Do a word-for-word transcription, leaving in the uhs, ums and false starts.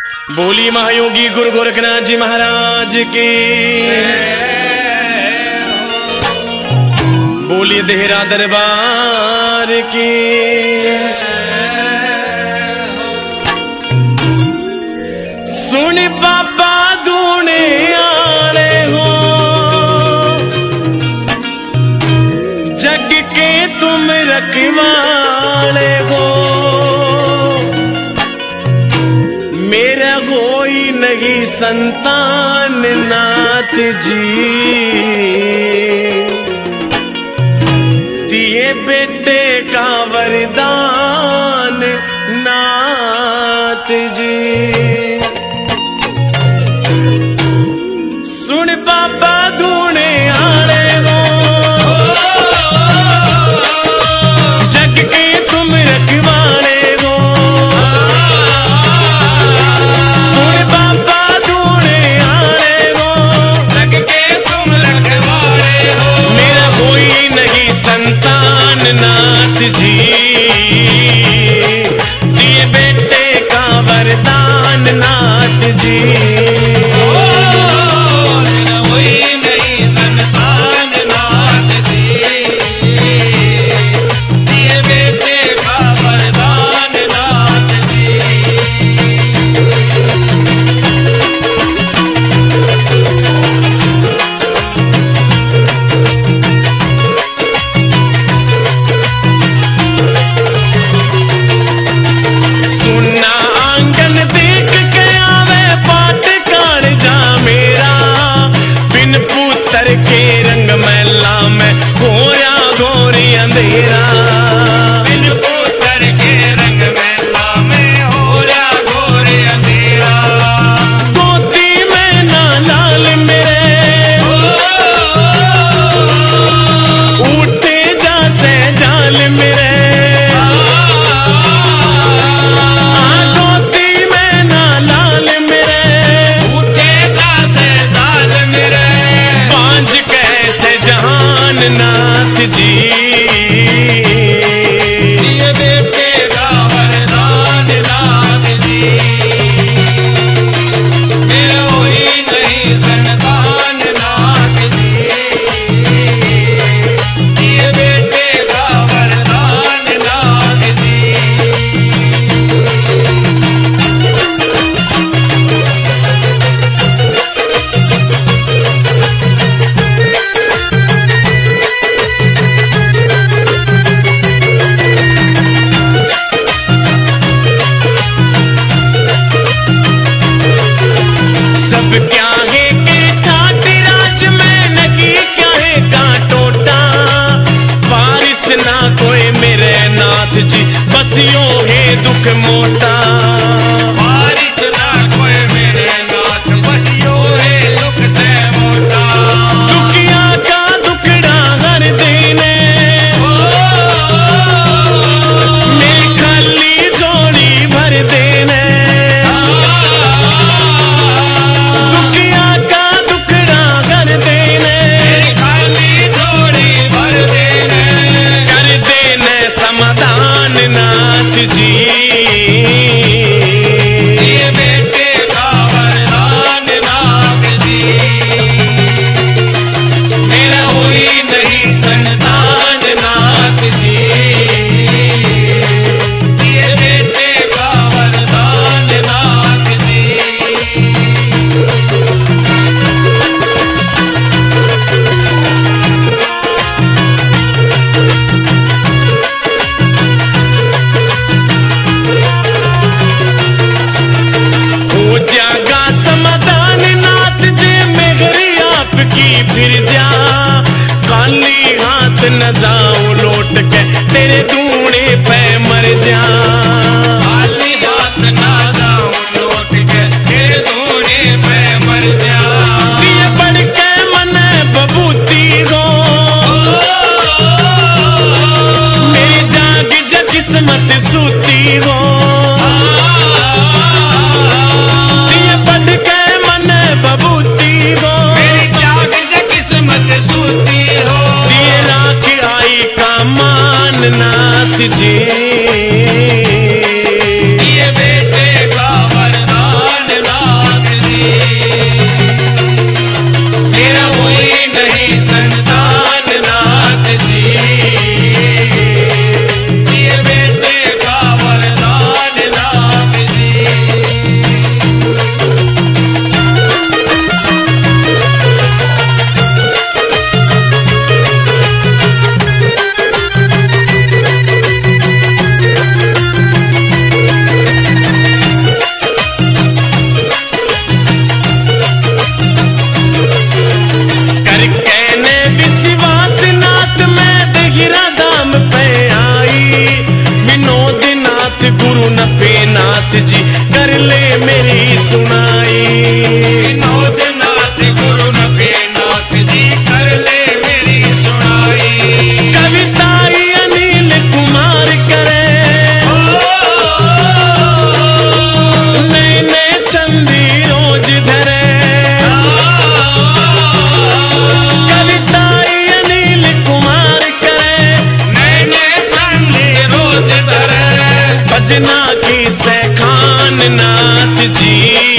बोली महायोगी गुरु गोरखनाथ जी महाराज की। बोली देहरा दरबार की। सुन बाबा दूने आले हो, जग के तुम रखवाले हो। मेरा कोई नहीं संतान नाथ जी, दिए बेटे का वरदान नाथ जी। सुन बाबा धूने आले हो, जग के तुम रखवाले हो। सुन बाबा धूने आले हो, जग के तुम रखवाले हो। मेरा कोई नहीं संतान नाथ जी, दिए बेटे का वरदान नाथ जी। बसियो है दुख मोटा, बारिश ना कोई मेरे नाथ, बसियो है दुख से मोटा। दुखिया का दुखड़ा हर देने, मेरी खाली झोली भर देने। दुखिया का दुखड़ा हर देने, मेरी खाली झोली भर देने। कर देने समाधान नाथ जी। सपना की सैखान नाथ जी।